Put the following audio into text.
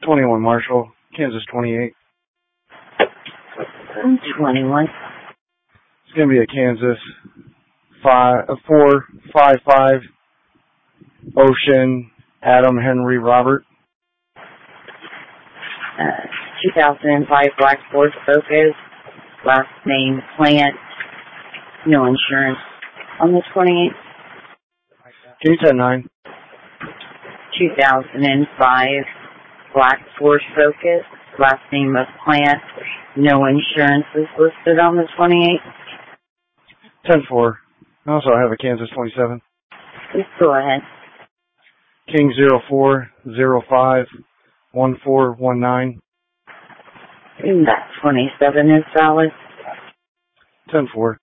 21 Marshall, Kansas 28. 21. It's going to be a Kansas 455 Ocean Adam Henry Robert. 2005 Black Ford Focus, last name Plant, no insurance on the 28th. Can you 10-9? 2005 Black Ford Focus, last name of Plant, no insurance is listed on the 28th. 10-4. I also have a Kansas 27. Please go ahead. King 0405 1419. That 27 is valid. 10-4.